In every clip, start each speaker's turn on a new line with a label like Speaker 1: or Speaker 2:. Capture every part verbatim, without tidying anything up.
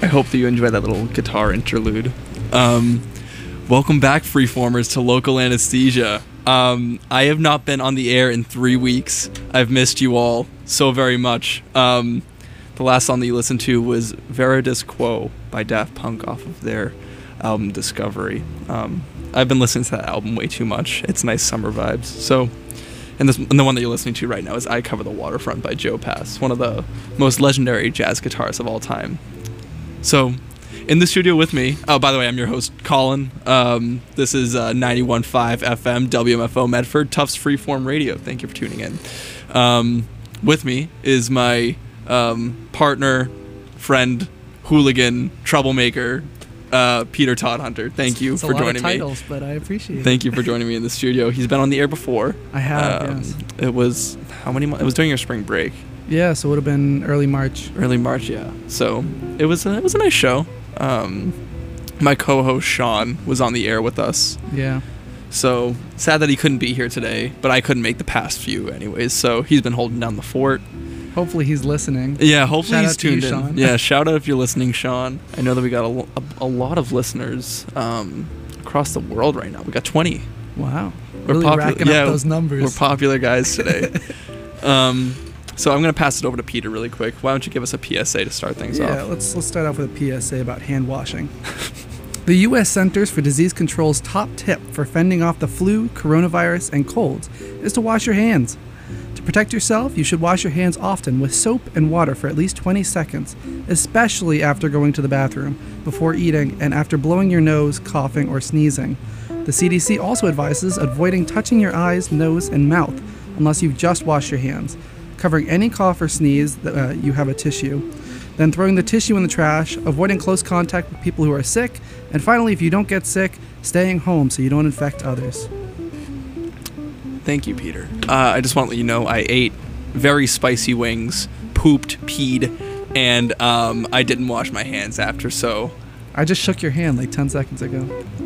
Speaker 1: I hope that you enjoy that little guitar interlude. Um, welcome back, Freeformers, to Local Anesthesia. Um, I have not been on the air in three weeks. I've missed you all so very much. Um, the last song that you listened to was Veridis Quo by Daft Punk off of their album Discovery. Um, I've been listening to that album way too much. It's nice summer vibes. So, and, this, and the one that you're listening to right now is I Cover the Waterfront by Joe Pass, one of the most legendary jazz guitarists of all time. So, in the studio with me, oh, by the way, I'm your host, Colin. Um, this is uh, ninety-one point five F M, W M F O Medford, Tufts Freeform Radio. Thank you for tuning in. Um, with me is my um, partner, friend, hooligan, troublemaker, uh, Peter Todd Hunter. Thank you
Speaker 2: it's
Speaker 1: for
Speaker 2: a lot
Speaker 1: joining
Speaker 2: of titles, me. But I appreciate it.
Speaker 1: Thank you for joining me in the studio. He's been on the air before.
Speaker 2: I have,
Speaker 1: um,
Speaker 2: yes.
Speaker 1: It was, how many months? It was during your spring break.
Speaker 2: Yeah, so it would have been early March.
Speaker 1: Early March, yeah. So it was a, it was a nice show. Um, my co-host Sean was on the air with us.
Speaker 2: Yeah.
Speaker 1: So sad that he couldn't be here today, but I couldn't make the past few anyways. So he's been holding down the fort.
Speaker 2: Hopefully he's listening.
Speaker 1: Yeah, hopefully
Speaker 2: shout
Speaker 1: he's
Speaker 2: out to you,
Speaker 1: tuned in.
Speaker 2: Sean.
Speaker 1: Yeah, shout out if you're listening, Sean. I know that we got a, a, a lot of listeners um, across the world right now. We got twenty.
Speaker 2: Wow.
Speaker 1: We're
Speaker 2: really
Speaker 1: popular.
Speaker 2: racking
Speaker 1: Yeah,
Speaker 2: up those numbers.
Speaker 1: We're popular guys today. um, so I'm gonna pass it over to Peter really quick. Why don't you give us a P S A to start things
Speaker 2: yeah,
Speaker 1: off?
Speaker 2: let's let's start off with a P S A about hand washing. The U S Centers for Disease Control's top tip for fending off the flu, coronavirus, and colds is to wash your hands. To protect yourself, you should wash your hands often with soap and water for at least twenty seconds, especially after going to the bathroom, before eating, and after blowing your nose, coughing, or sneezing. The C D C also advises avoiding touching your eyes, nose, and mouth unless you've just washed your hands, covering any cough or sneeze that uh, you have a tissue, then throwing the tissue in the trash, avoiding close contact with people who are sick, and finally, if you don't get sick, staying home so you don't infect others.
Speaker 1: Thank you, Peter. Uh, I just want to let you know I ate very spicy wings, pooped, peed, and um, I didn't wash my hands after, so...
Speaker 2: I just shook your hand like ten seconds ago.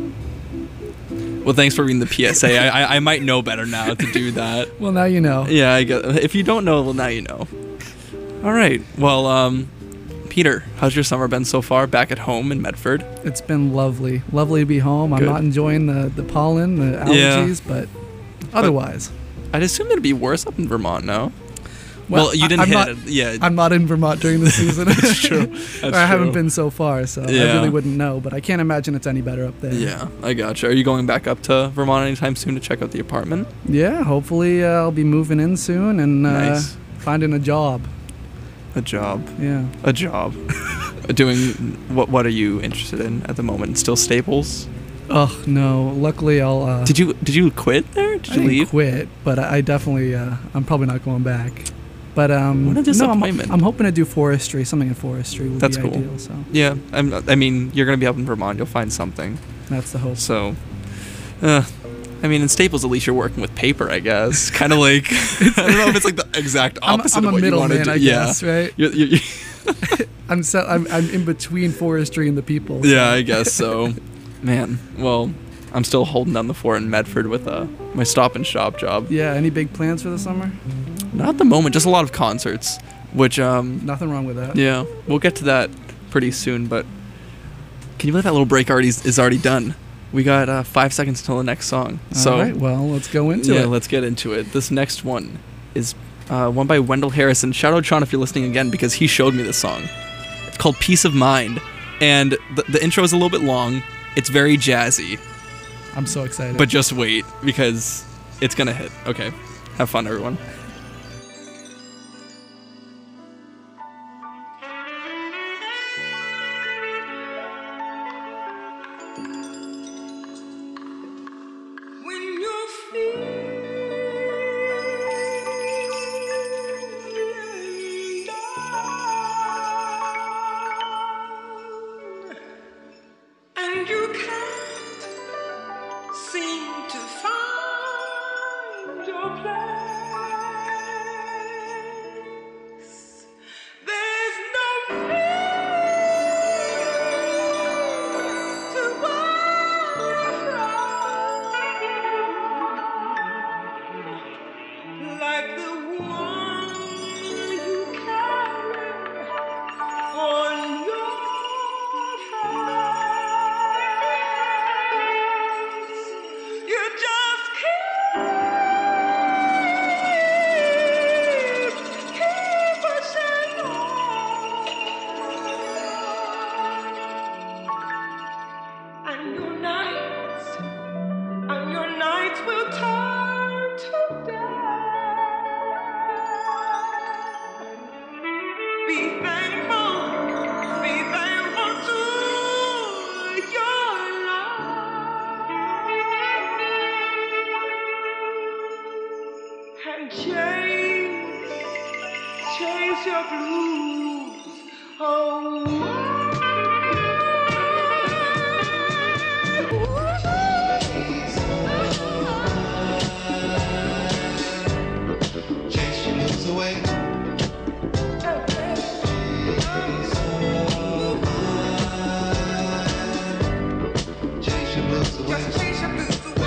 Speaker 1: Well, thanks for reading the P S A. I, I, I might know better now to do that.
Speaker 2: Well, now you know.
Speaker 1: Yeah, I guess. If you don't know, well, now you know. All right. Well, um, Peter, how's your summer been so far back at home in Medford?
Speaker 2: It's been lovely. Lovely to be home.
Speaker 1: Good.
Speaker 2: I'm not enjoying the, the pollen, the allergies,
Speaker 1: Yeah.
Speaker 2: but otherwise.
Speaker 1: But I'd assume it'd be worse up in Vermont, no? Well, well you didn't
Speaker 2: I'm
Speaker 1: hit
Speaker 2: not,
Speaker 1: it. Yeah.
Speaker 2: I'm not in Vermont during the season.
Speaker 1: That's true. That's
Speaker 2: or I haven't
Speaker 1: true.
Speaker 2: been so far, so
Speaker 1: Yeah.
Speaker 2: I really wouldn't know, but I can't imagine it's any better up there.
Speaker 1: Yeah, I gotcha. Are you going back up to Vermont anytime soon to check out the apartment?
Speaker 2: Yeah, hopefully uh, I'll be moving in soon and uh,
Speaker 1: Nice.
Speaker 2: finding a job.
Speaker 1: A job.
Speaker 2: Yeah.
Speaker 1: A job. Doing what? What are you interested in at the moment? Still Staples?
Speaker 2: Oh no! Luckily, I'll. Uh,
Speaker 1: Did you Did you quit there? Did
Speaker 2: I
Speaker 1: you
Speaker 2: didn't
Speaker 1: leave?
Speaker 2: quit, but I, I definitely. Uh, I'm probably not going back. But um,
Speaker 1: What a
Speaker 2: no, I'm,
Speaker 1: disappointment.
Speaker 2: I'm hoping to do forestry. Something in forestry would
Speaker 1: That's
Speaker 2: be
Speaker 1: cool.
Speaker 2: ideal. So
Speaker 1: Yeah, I'm, I mean, you're gonna be up in Vermont. You'll find something.
Speaker 2: that's the hope.
Speaker 1: So, uh, I mean, in Staples, at least you're working with paper, I guess. Kind of like I don't know if it's like the exact
Speaker 2: I'm,
Speaker 1: opposite
Speaker 2: I'm
Speaker 1: of
Speaker 2: a
Speaker 1: what you want to
Speaker 2: middleman,
Speaker 1: do.
Speaker 2: I
Speaker 1: yeah.
Speaker 2: guess, right?
Speaker 1: You're, you're,
Speaker 2: I'm, so, I'm I'm in between forestry and the people. So.
Speaker 1: yeah, I guess so. Man, well, I'm still holding down the fort in Medford with uh, my Stop and Shop job.
Speaker 2: Yeah. Any big plans for the summer?
Speaker 1: Not at the moment, just a lot of concerts, which um,
Speaker 2: Nothing wrong with that.
Speaker 1: yeah, we'll get to that pretty soon. But can you believe that little break already is, is already done? We got uh, five seconds until the next song. So
Speaker 2: All right. Well, let's go into
Speaker 1: yeah,
Speaker 2: it.
Speaker 1: let's get into it. This next one is uh, one by Wendell Harrison. Shout out Sean if you're listening again because he showed me this song. It's called Peace of Mind, and the, the intro is a little bit long. It's very jazzy,
Speaker 2: I'm so excited.
Speaker 1: but just wait because it's gonna hit. Okay, have fun, everyone.
Speaker 3: When you feel down and you can't seem to find your place, there's no need to worry from, like the one you carry on your chase, chase your blues
Speaker 4: Chase your blues away. Chase your blues away.
Speaker 3: Just chase your blues away.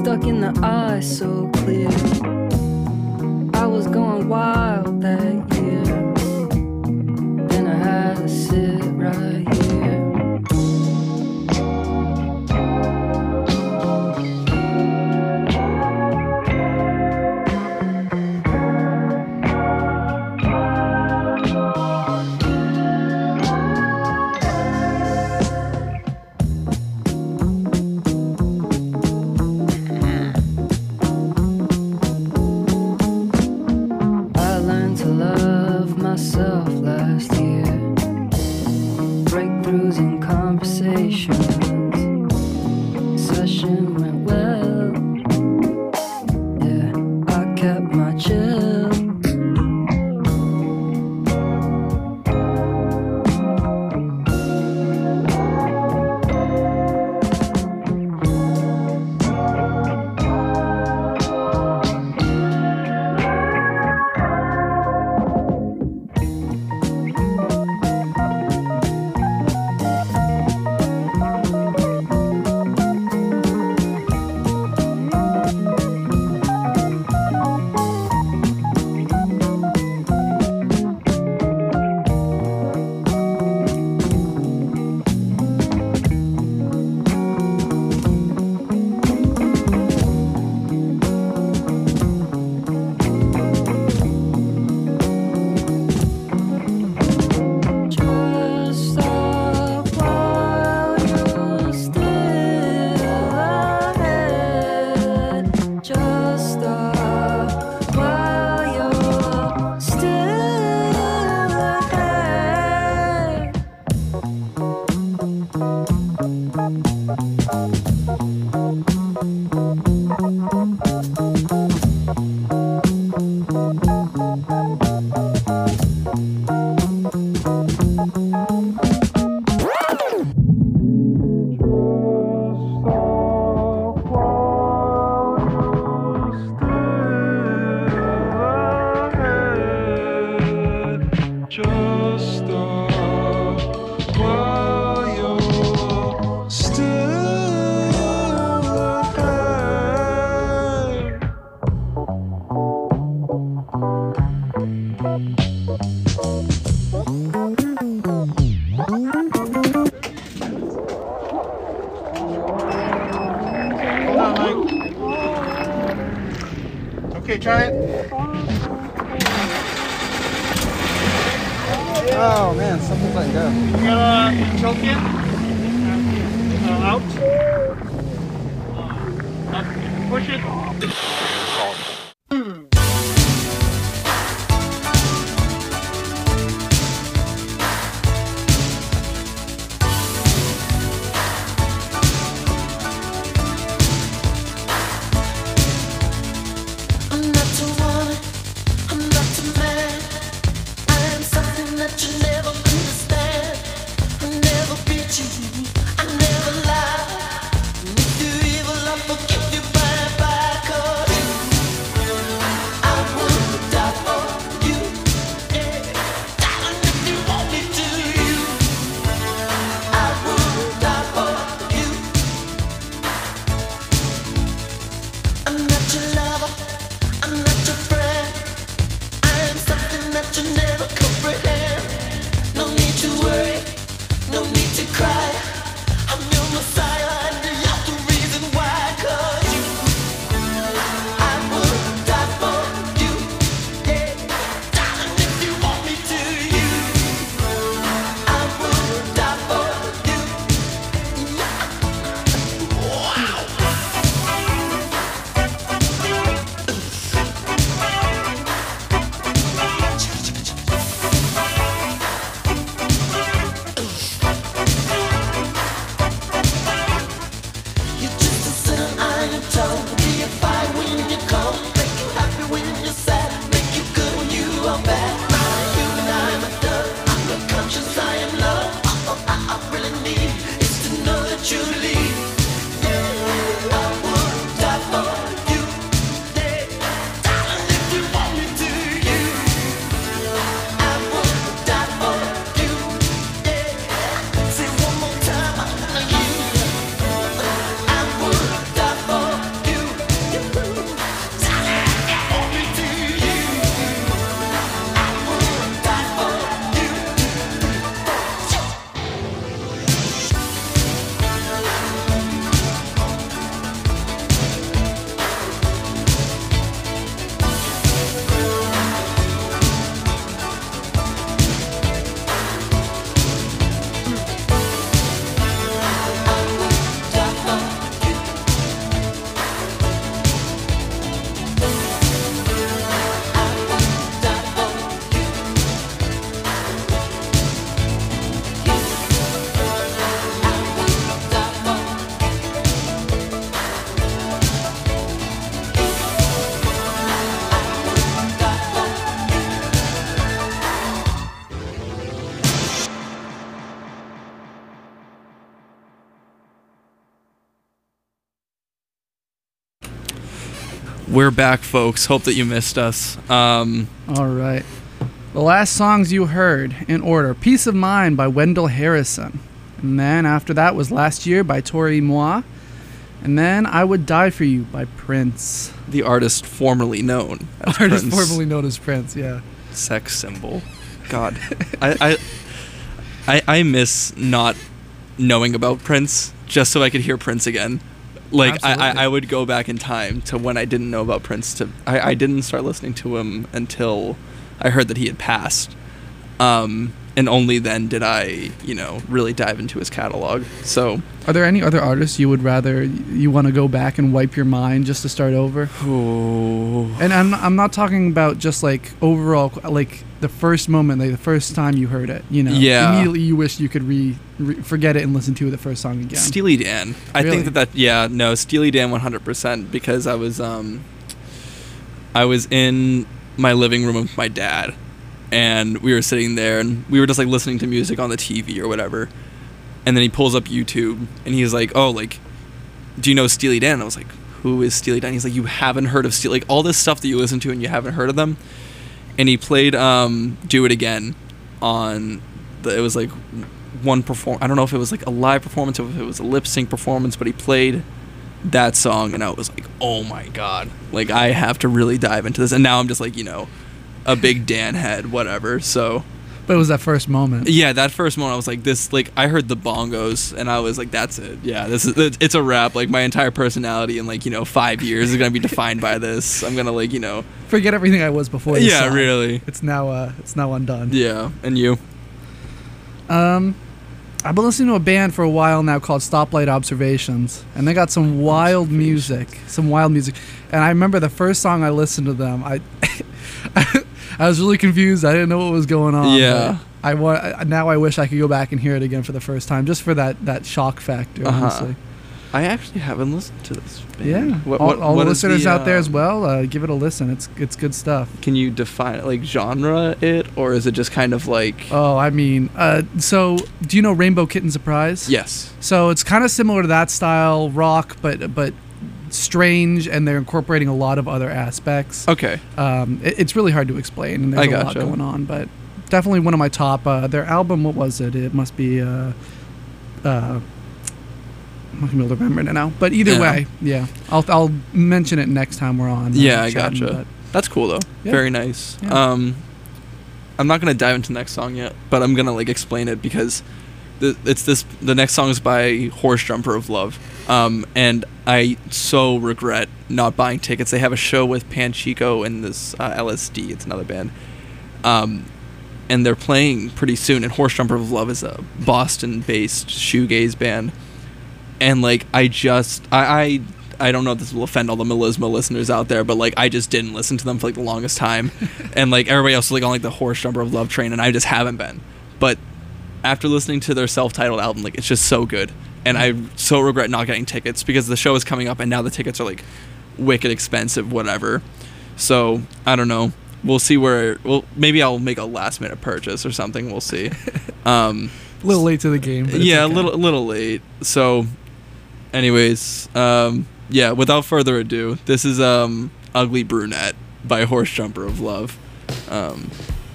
Speaker 5: stuck in the eye so clear. I was going wild that year. Then I had to sit right here. Myself last year, breakthroughs in conversations, session went well, yeah, I kept my chill.
Speaker 6: Okay, try it. Oh man, something's letting go.
Speaker 7: You gotta choke in. Uh, out. Uh, up. Push it.
Speaker 8: I never lie. If you're evil, I forgive you. Bye bye, 'cause
Speaker 1: We're back, folks. Hope that you missed us. Um,
Speaker 2: All right. The last songs you heard in order: Peace of Mind by Wendell Harrison. And then after that was Last Year by Tori Moi. And then I Would Die For You by Prince.
Speaker 1: the artist formerly known as
Speaker 2: Artist
Speaker 1: Prince.
Speaker 2: formerly known as Prince, yeah.
Speaker 1: Sex symbol. God. I, I I I miss not knowing about Prince just so I could hear Prince again. Like I, I,
Speaker 2: Absolutely.
Speaker 1: I would go back in time to when I didn't know about Prince. To I, I didn't start listening to him until I heard that he had passed. Um, and only then did I, you know, really dive into his catalog. So,
Speaker 2: Are there any other artists you would rather, you want to go back and wipe your mind just to start over?
Speaker 1: oh,
Speaker 2: And I'm I'm not talking about just like overall, like the first moment, like the first time you heard it, you know.
Speaker 1: Yeah.
Speaker 2: Immediately you wish you could re, re forget it and listen to the first song again.
Speaker 1: Steely Dan. I
Speaker 2: Really?
Speaker 1: think that that yeah no Steely Dan one hundred percent because I was um I was in my living room with my dad and we were sitting there and we were just like listening to music on the T V or whatever, and then he pulls up YouTube and he's like, oh, like, do you know Steely Dan? And I was like, who is Steely Dan? He's like, you haven't heard of Steely, like all this stuff that you listen to and you haven't heard of them. And he played um Do It Again on the, it was like one perform I don't know if it was like a live performance or if it was a lip sync performance, but he played that song and I was like, oh my god, like I have to really dive into this. And now I'm just like, you know, a big Dan head, whatever. So
Speaker 2: But it was that first moment.
Speaker 1: yeah, that first moment I was like, this, like I heard the bongos and I was like, that's it. Yeah, this is it, it's a wrap. Like my entire personality in like, you know, five years is gonna be defined by this. I'm gonna like, you know,
Speaker 2: Forget everything I was before this
Speaker 1: yeah,
Speaker 2: song.
Speaker 1: really,
Speaker 2: It's now uh it's now undone.
Speaker 1: yeah. And you?
Speaker 2: Um, I've been listening to a band for a while now called Stoplight Observations, and they got some wild music, some wild music. And I remember the first song I listened to them, I, I was really confused. I didn't know what was going on.
Speaker 1: Yeah.
Speaker 2: but I want now. I wish I could go back and hear it again for the first time, just for that that shock factor.
Speaker 1: Uh-huh.
Speaker 2: Honestly,
Speaker 1: I actually haven't listened to this band.
Speaker 2: yeah.
Speaker 1: What,
Speaker 2: all
Speaker 1: what,
Speaker 2: all
Speaker 1: what
Speaker 2: the
Speaker 1: is
Speaker 2: listeners out there as
Speaker 1: um,
Speaker 2: well, uh, give it a listen. It's it's good stuff.
Speaker 1: Can you define it, like genre it, or is it just kind of like?
Speaker 2: Oh, I mean, uh, so do you know Rainbow Kitten Surprise?
Speaker 1: Yes.
Speaker 2: So it's kind of similar to that style rock, but but strange, and they're incorporating a lot of other aspects.
Speaker 1: Okay.
Speaker 2: Um, it, it's really hard to explain, and there's
Speaker 1: I
Speaker 2: a lot
Speaker 1: gotcha.
Speaker 2: going on, but definitely one of my top. Uh, their album, what was it? It must be. Uh, uh, I'm not gonna be able to remember it now, but either
Speaker 1: Yeah.
Speaker 2: way, yeah, I'll I'll mention it next time we're on. uh,
Speaker 1: Yeah, I
Speaker 2: chatting,
Speaker 1: gotcha.
Speaker 2: but-
Speaker 1: That's cool though.
Speaker 2: Yeah.
Speaker 1: Very nice.
Speaker 2: Yeah.
Speaker 1: Um, I'm not gonna dive into the next song yet, but I'm gonna like explain it because the, it's this. The next song is by Horse Jumper of Love, um, and I so regret not buying tickets. They have a show with Panchico and this uh, L S D. It's another band, um, and they're playing pretty soon. And Horse Jumper of Love is a Boston-based shoegaze band, and like I just I. I I don't know if this will offend all the Melisma listeners out there, but like I just didn't listen to them for like the longest time, and like everybody else was like on like the Horse Jumper of Love train, and I just haven't been. But after listening to their self-titled album, like it's just so good, and I so regret not getting tickets because the show is coming up, and now the tickets are like wicked expensive, whatever. So I don't know. We'll see where. Well, maybe I'll make a last-minute purchase or something. We'll see. Um,
Speaker 2: A little late to the game. But it's
Speaker 1: yeah,
Speaker 2: okay.
Speaker 1: a little, a little late. So, anyways, um, yeah. Without further ado, this is um, "Ugly Brunette" by Horse Jumper of Love. Um,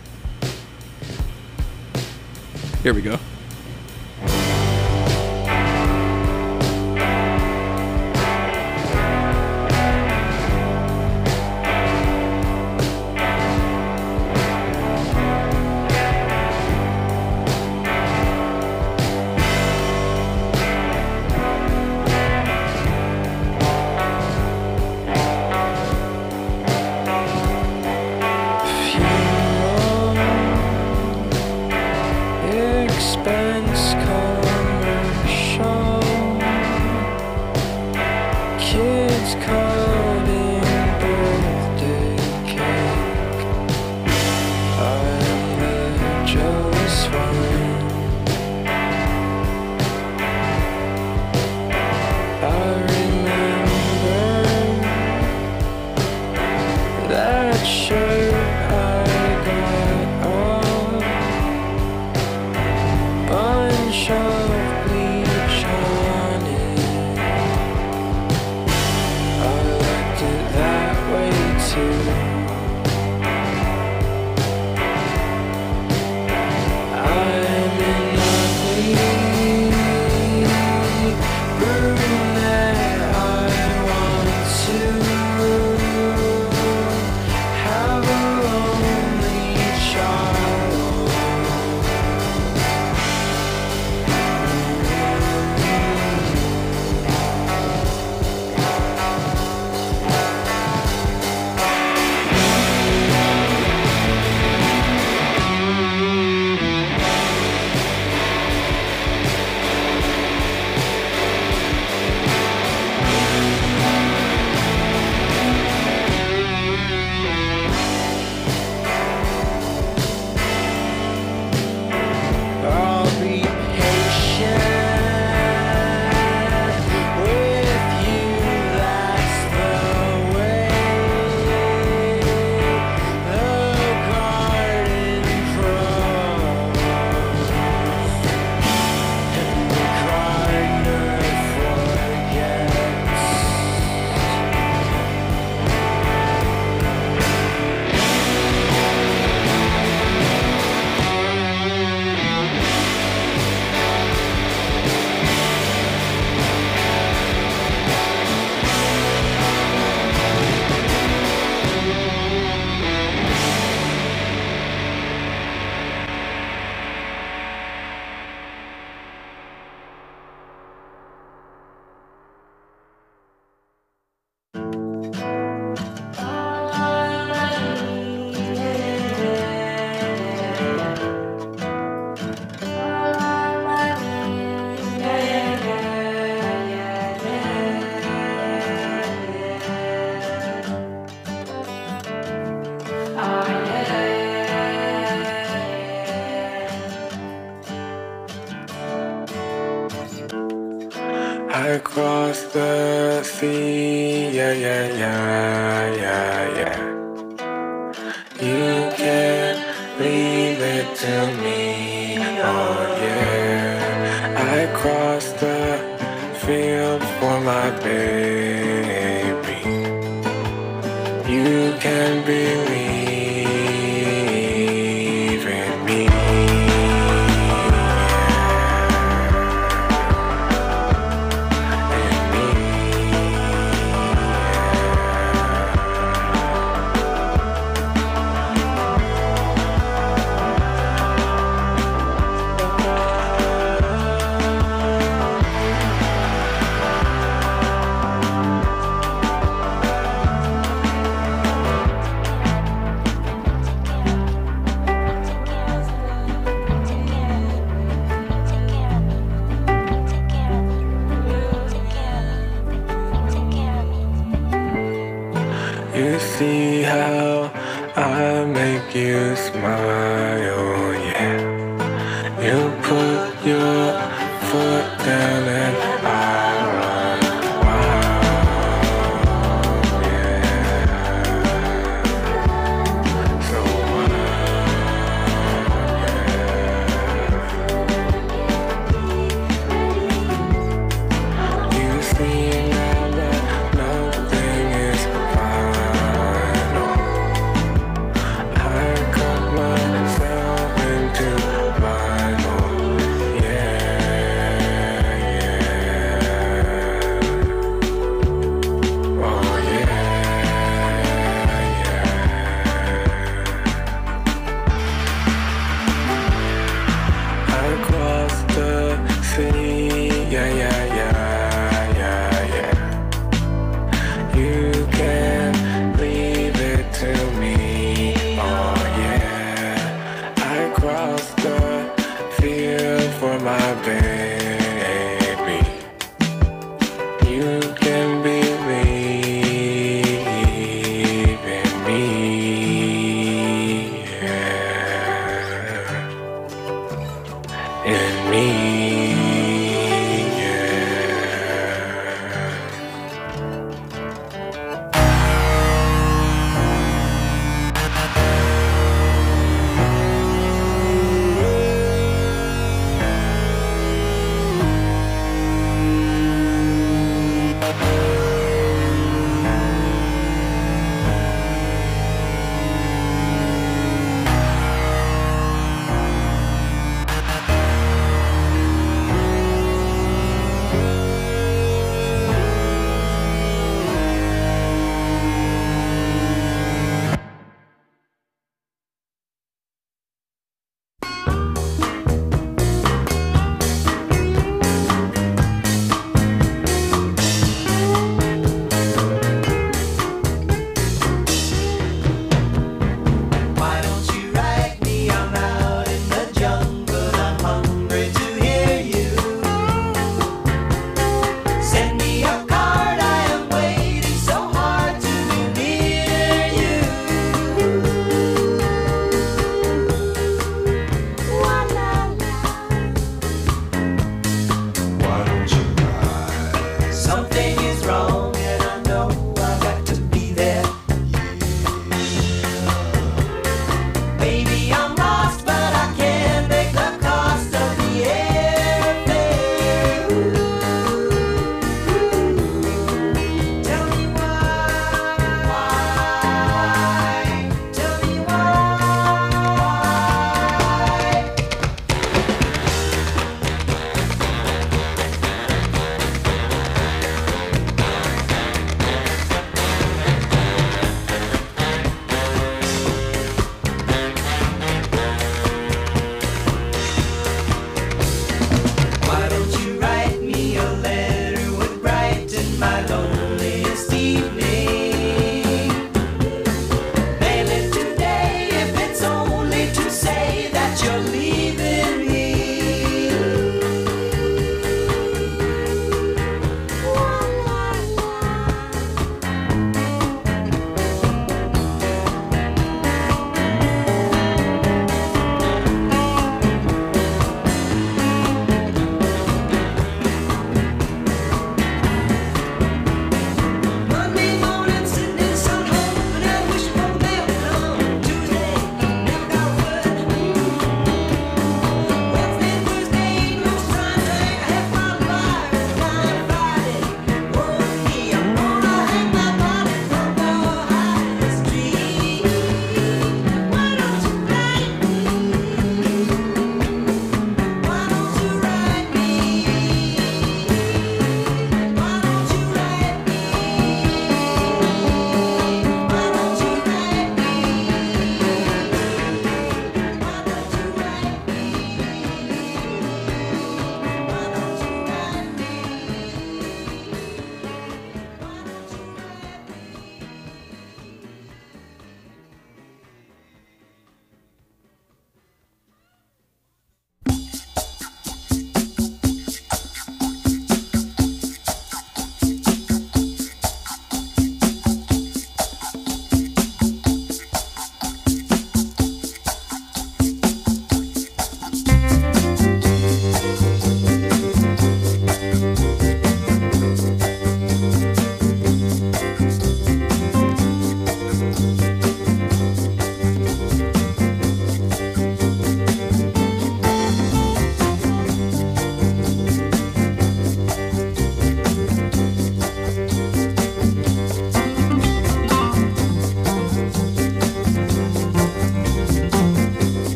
Speaker 1: here we go.
Speaker 5: Expect
Speaker 8: I crossed the sea, yeah, yeah, yeah, yeah, yeah. You can leave it to me, oh yeah. I crossed the field for my baby. You can believe in me. You see how I make you smile, yeah. You put your foot down and I run wild, yeah. So wild, yeah. You see now that nothing is final. I cut myself into vinyl, yeah, yeah.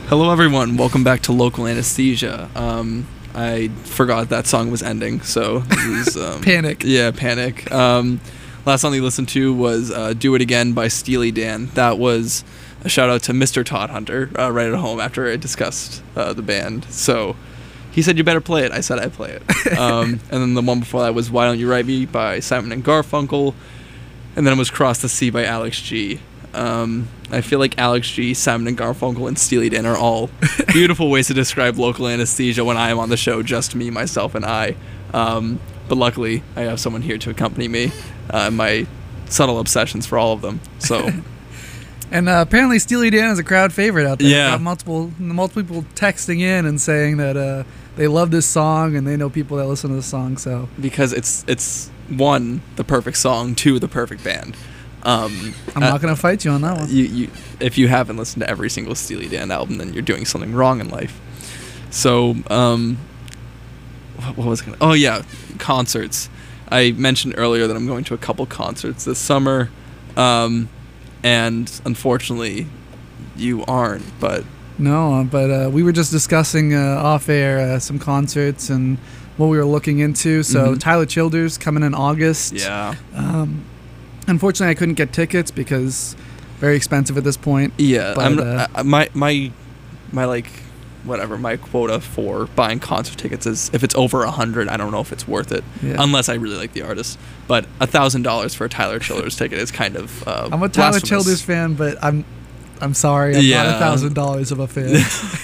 Speaker 1: Hello, everyone. Welcome back to Local Anesthesia. Um, I forgot that song was ending, so this is, um,
Speaker 2: Panic.
Speaker 1: Yeah, Panic. Um, last song we listened to was uh, "Do It Again" by Steely Dan. That was a shout out to Mister Todd Hunter uh, right at home after I discussed uh, the band. So he said, "You better play it." I said, "I play it." Um, and then the one before that was "Why Don't You Write Me" by Simon and Garfunkel, and then it was "Cross the Sea" by Alex G. Um, I feel like Alex G, Simon and Garfunkel, and Steely Dan are all beautiful ways to describe Local Anesthesia when I am on the show, just me, myself, and I. Um, but luckily, I have someone here to accompany me uh, in my subtle obsessions for all of them. So,
Speaker 2: And uh, apparently Steely Dan is a crowd favorite out there.
Speaker 1: Yeah.
Speaker 2: Got multiple multiple people texting in and saying that uh, they love this song and they know people that listen to this song. So
Speaker 1: because it's it's one, the perfect song, two, the perfect band. Um,
Speaker 2: I'm
Speaker 1: uh,
Speaker 2: not going to fight you on that one.
Speaker 1: You, you, if you haven't listened to every single Steely Dan album, then you're doing something wrong in life. So, um, what, what was it gonna? Oh yeah, concerts. I mentioned earlier that I'm going to a couple concerts this summer, um, and unfortunately, you aren't. But
Speaker 2: No, uh, but uh, we were just discussing uh, off air uh, some concerts and what we were looking into. So
Speaker 1: Mhm.
Speaker 2: Tyler Childers coming in August.
Speaker 1: yeah,
Speaker 2: Um, unfortunately, I couldn't get tickets because very expensive at this point.
Speaker 1: yeah.
Speaker 2: But,
Speaker 1: I'm,
Speaker 2: uh,
Speaker 1: I, my my my like whatever my quota for buying concert tickets is if it's over a hundred. I don't know if it's worth it
Speaker 2: Yeah.
Speaker 1: unless I really like the artist. But a thousand dollars for a Tyler Childers ticket is kind of uh,
Speaker 2: I'm a Tyler
Speaker 1: blasphemous.
Speaker 2: Childers fan, but I'm I'm sorry, I'm not
Speaker 1: Yeah.
Speaker 2: a thousand dollars of a fan.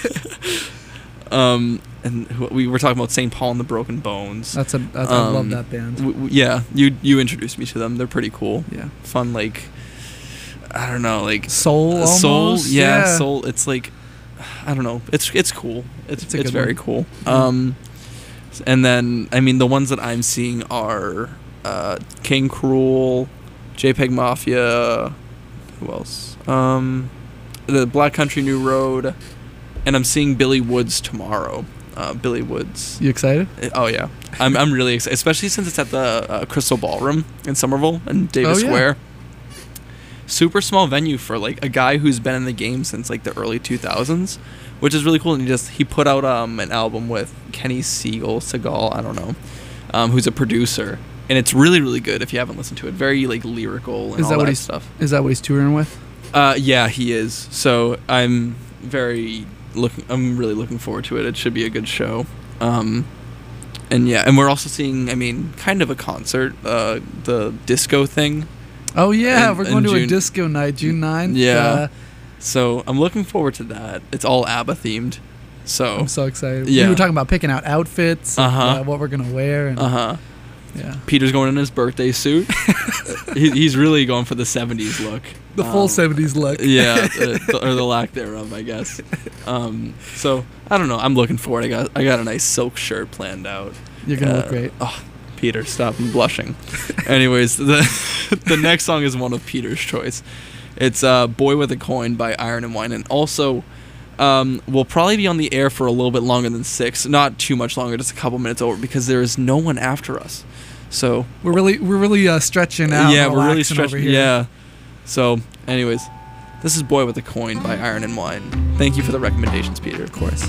Speaker 1: Um, and who- we were talking about Saint Paul and the Broken Bones.
Speaker 2: That's a that's, I love
Speaker 1: Um,
Speaker 2: that band.
Speaker 1: W- w- yeah, you you introduced me to them. They're pretty cool.
Speaker 2: Yeah,
Speaker 1: Fun, like I don't know, like
Speaker 2: soul,
Speaker 1: uh, soul.
Speaker 2: almost?
Speaker 1: Yeah,
Speaker 2: yeah,
Speaker 1: soul. It's like I don't know. It's it's cool. It's
Speaker 2: It's
Speaker 1: it's,
Speaker 2: a good
Speaker 1: very
Speaker 2: one.
Speaker 1: cool.
Speaker 2: Mhm.
Speaker 1: Um, and then I mean the ones that I'm seeing are uh, King Cruel, JPEG Mafia. Who else? Um, the Black Country New Road, and I'm seeing Billy Woods tomorrow. Uh, Billy Woods.
Speaker 2: You excited?
Speaker 1: Oh yeah, I'm I'm really excited, especially since it's at the uh, Crystal Ballroom in Somerville and Davis
Speaker 2: Oh, yeah.
Speaker 1: Square. Super small venue for like a guy who's been in the game since like the early two thousands, which is really cool. And he just he put out um an album with Kenny Siegel, Seagal, I don't know, um, who's a producer, and it's really really good. If you haven't listened to it, very like lyrical and
Speaker 2: Is
Speaker 1: all
Speaker 2: that
Speaker 1: that,
Speaker 2: what he's-
Speaker 1: stuff.
Speaker 2: Is that what he's touring with?
Speaker 1: Uh, yeah, he is. So I'm very looking. I'm really looking forward to it. It should be a good show. Um, and yeah, and we're also seeing. I mean, kind of a concert. Uh, the disco thing.
Speaker 2: Oh yeah,
Speaker 1: In-
Speaker 2: we're
Speaker 1: in
Speaker 2: going to a
Speaker 1: June.
Speaker 2: disco night, June ninth.
Speaker 1: Yeah.
Speaker 2: Uh,
Speaker 1: So I'm looking forward to that. It's all ABBA themed. So.
Speaker 2: I'm so excited.
Speaker 1: Yeah.
Speaker 2: We were talking about picking out outfits, and,
Speaker 1: Uh-huh.
Speaker 2: uh, what we're gonna wear, and
Speaker 1: Uh huh.
Speaker 2: yeah,
Speaker 1: Peter's going in his birthday suit. he, he's really going for the seventies look.
Speaker 2: the full
Speaker 1: Um,
Speaker 2: seventies look.
Speaker 1: yeah, the, the- or the lack thereof, I guess. Um, so I don't know. I'm looking forward. I got I got a nice silk shirt planned out.
Speaker 2: You're gonna
Speaker 1: Uh,
Speaker 2: look great.
Speaker 1: Oh, Peter, stop! I'm blushing. Anyways, the the next song is one of Peter's choice. It's uh, "Boy with a Coin" by Iron and Wine, and also um, we'll probably be on the air for a little bit longer than six. Not too much longer, just a couple minutes over, because there is no one after us. So
Speaker 2: We're really we're really uh, stretching out.
Speaker 1: yeah,
Speaker 2: and
Speaker 1: we're really
Speaker 2: relaxing over
Speaker 1: stretching.
Speaker 2: here.
Speaker 1: Yeah. So, anyways, this is "Boy with a Coin" by Iron and Wine. Thank you for the recommendations, Peter.
Speaker 2: Of course.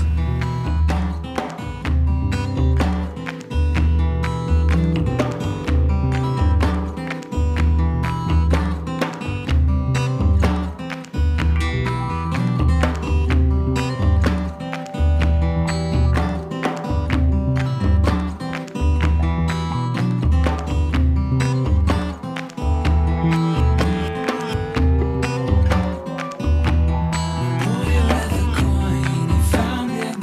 Speaker 9: Boy with a coin, he found it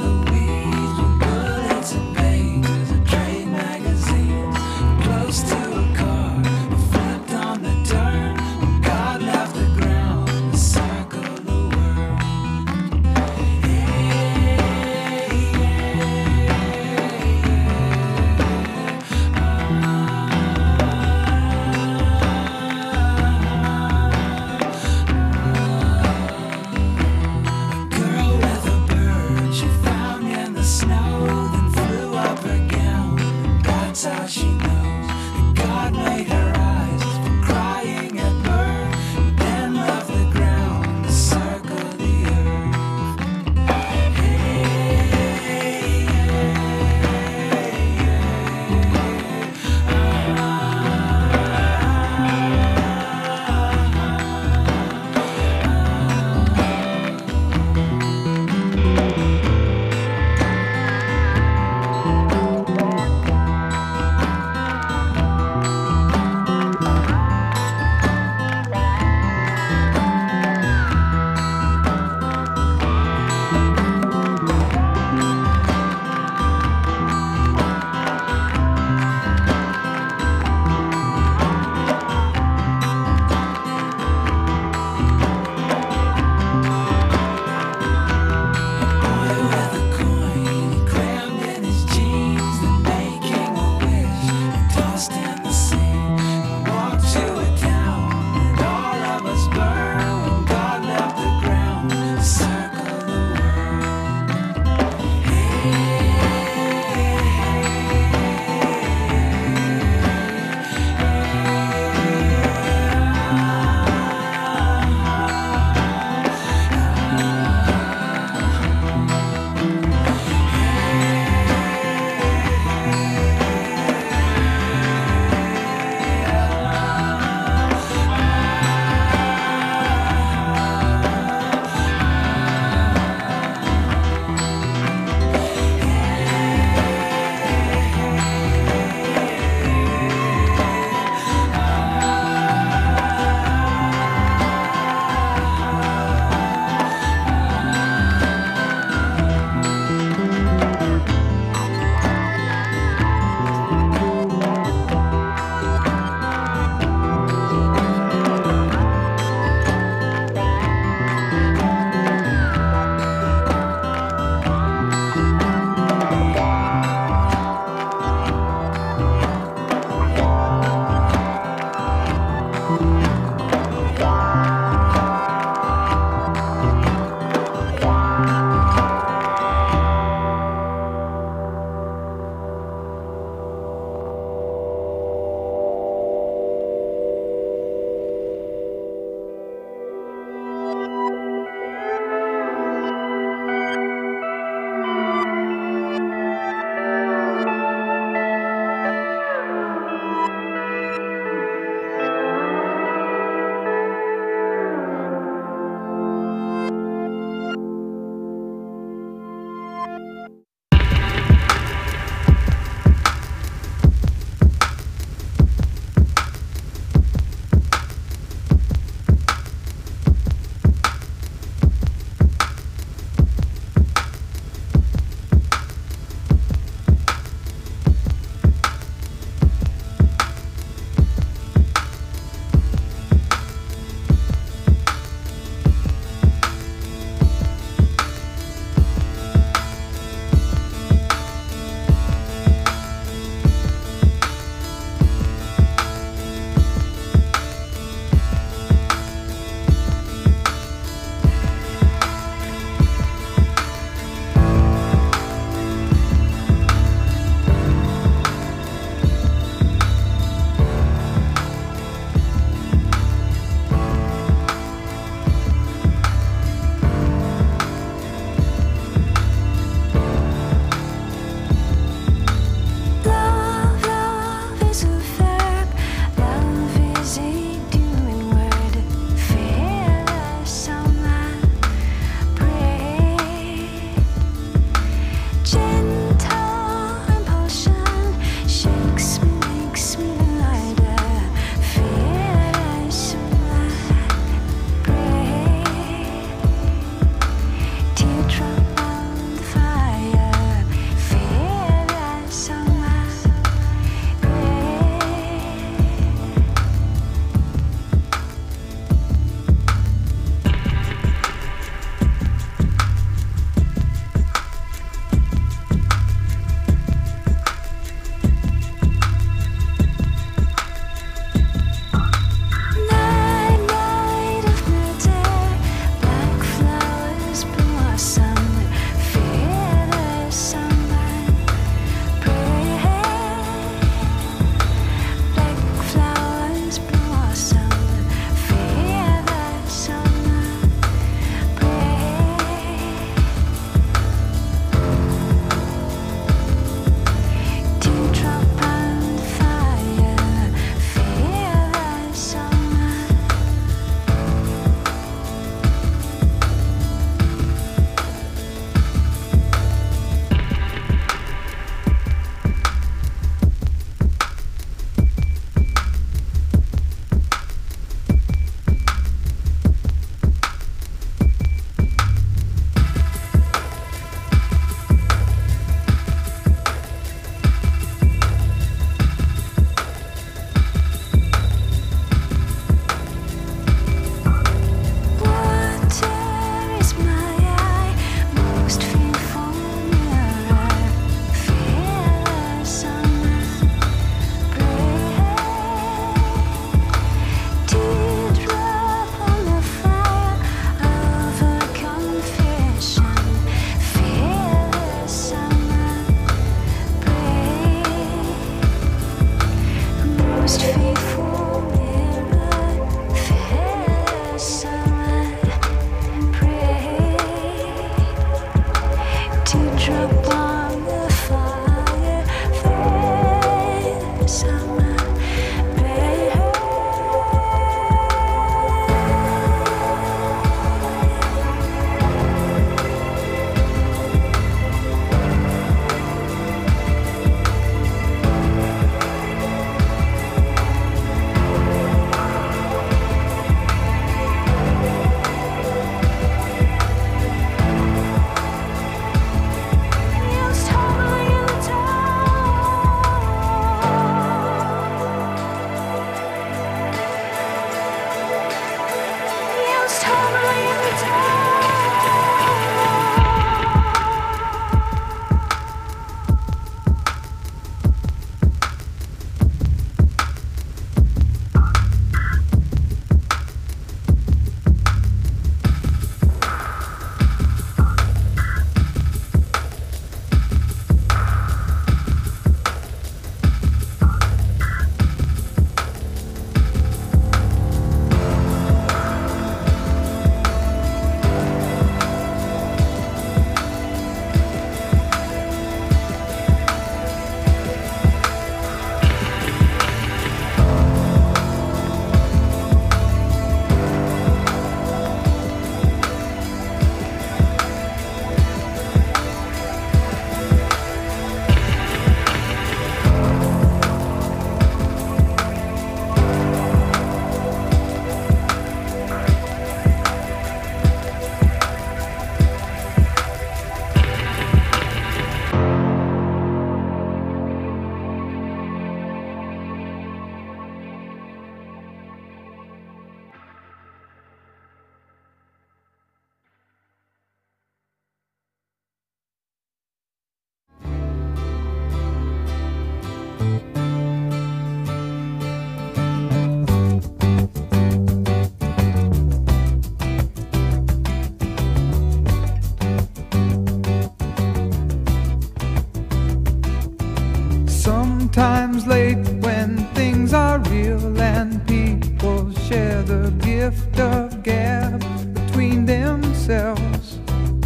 Speaker 9: Sometimes late when things are real and people share the gift of gab between themselves.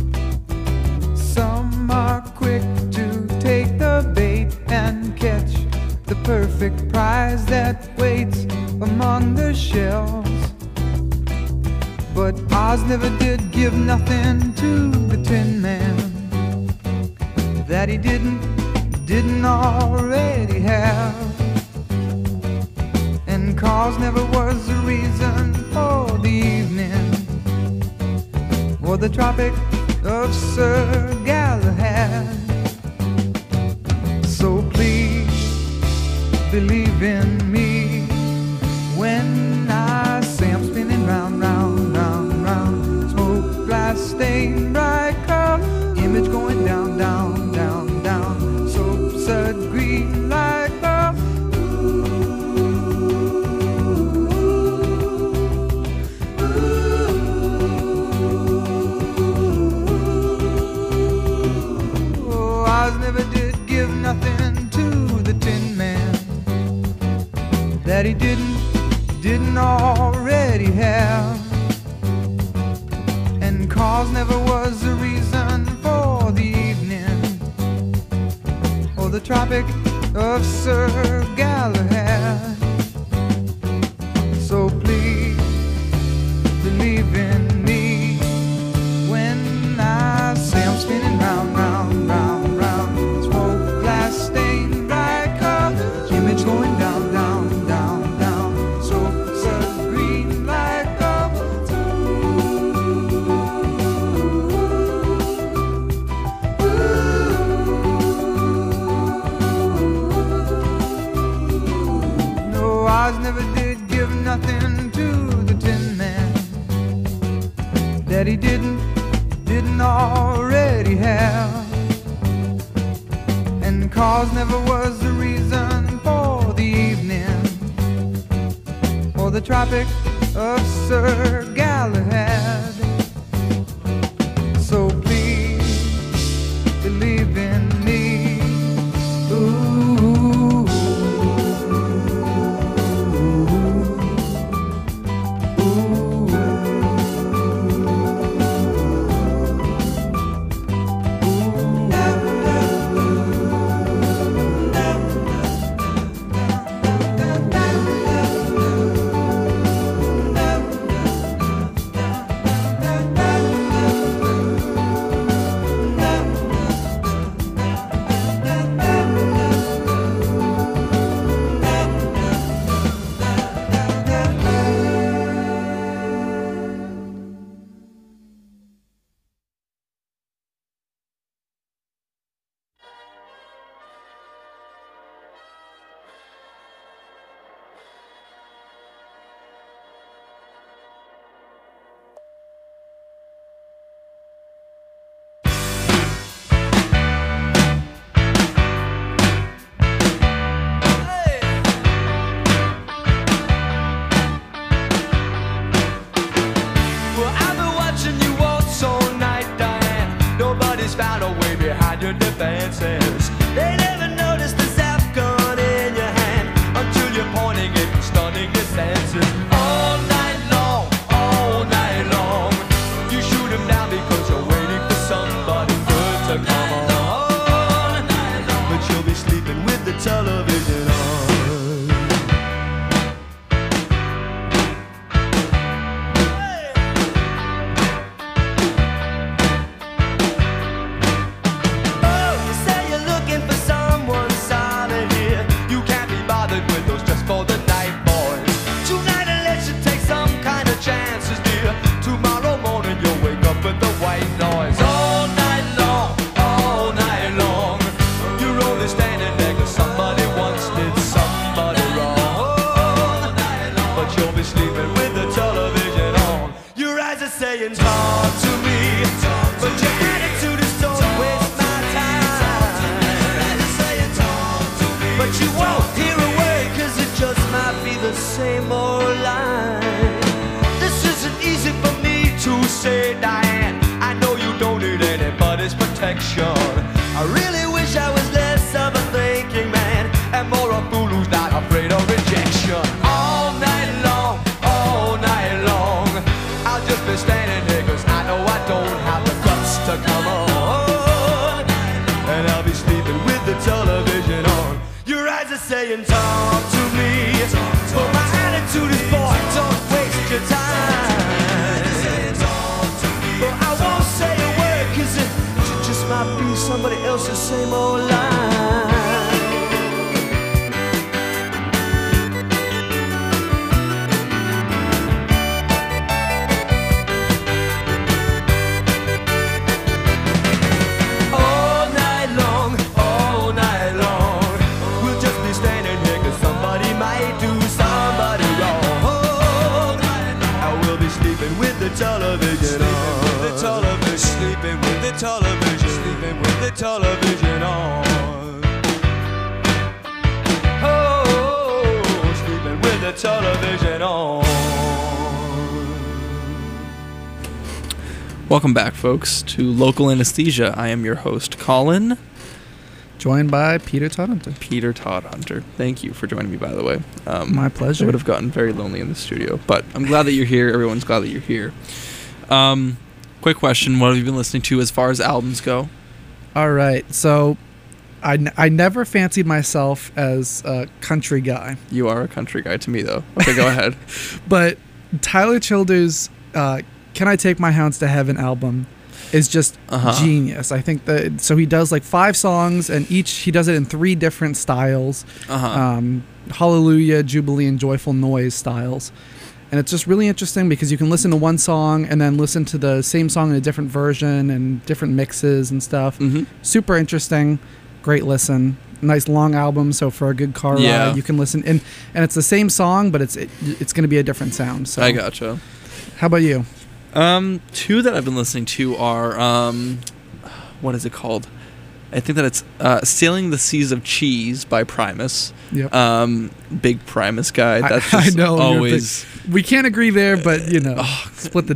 Speaker 9: Some are quick to take the bait and catch the perfect prize that waits among the shells. But Oz never did give nothing to the Tin Man that he didn't, didn't already have. And cause never was the reason for the evening or the Tropic of Sir Galahad. So please believe in me when I say I'm spinning round, round, round, round. Smoke, glass, stain, bright color, image going down, down, down, down. Soap, sud, green light bulb. Oh, I never did give nothing to the Tin Man that he didn't, didn't already have. And cause never was the reason for the evening or the Tropic of Sir Galahad. So please believe in me when I say I'm spinning round, round, round, round. Smoke, glass, stain, bright color, image going down, down, down, down. So, so green light bulb. No, Oz never did give nothing to the Tin Man that he didn't, didn't already have. And cause never was the reason for the evening or the Tropic of Sir Galahad. So please believe in me. Ooh,
Speaker 10: advances. They never notice the zap gun in your hand until you're pointing it and stunning your senses. All night long, all night long, you shoot him down because you're waiting for somebody good to come on. But you'll be sleeping with the television on. Saying talk to me, but your attitude is don't waste my time. But you won't hear a word, cause it just might be the same old line. This isn't easy for me to say, Diane. I know you don't need anybody's protection. I really wish I was less of a thinking man and more a fool who's not afraid of rejection. All night long, all night long, I'll just be standing here cause I know I don't have the guts to come on. And I'll be sleeping with the television on. Your eyes are saying talk to me, but my attitude is boy, don't waste your time. But I won't say a word cause it just might be somebody else's same old line. Television on. With the television, sleeping with the television, sleeping with the television on. Oh, sleeping with the television on.
Speaker 1: Welcome back, folks, to Local Anesthesia. I am your host, Colin.
Speaker 2: Joined by Peter Todd Hunter.
Speaker 1: Peter Todd Hunter. Thank you for joining me, by the way. Um,
Speaker 2: My pleasure.
Speaker 1: I would have gotten very lonely in the studio, but I'm glad that you're here. Everyone's glad that you're here. Um, quick question. What have you been listening to as far as albums go?
Speaker 2: All right. So I, n- I never fancied myself as a country guy.
Speaker 1: You are a country guy to me, though. Okay, go ahead.
Speaker 2: But Tyler Childers' uh, Can I Take My Hounds to Heaven album is just
Speaker 1: Uh-huh.
Speaker 2: genius. I think that so he does like five songs, and each he does it in three different styles.
Speaker 1: Uh-huh.
Speaker 2: Um, Hallelujah, Jubilee, and Joyful Noise styles. And it's just really interesting because you can listen to one song and then listen to the same song in a different version and different mixes and stuff.
Speaker 1: Mhm.
Speaker 2: Super interesting. Great listen. Nice long album, so for a good car
Speaker 1: Yeah.
Speaker 2: ride you can listen. And and it's the same song, but it's it, it's going to be a different sound. So
Speaker 1: I gotcha.
Speaker 2: How about you?
Speaker 1: Um, two that I've been listening to are, um, what is it called? I think that it's uh, Sailing the Seas of Cheese by Primus.
Speaker 2: Yep.
Speaker 1: Um, big Primus guy. That's
Speaker 2: I,
Speaker 1: just
Speaker 2: I know. you're
Speaker 1: always...
Speaker 2: big- We can't agree there, but, you know,
Speaker 1: Oh,
Speaker 2: split the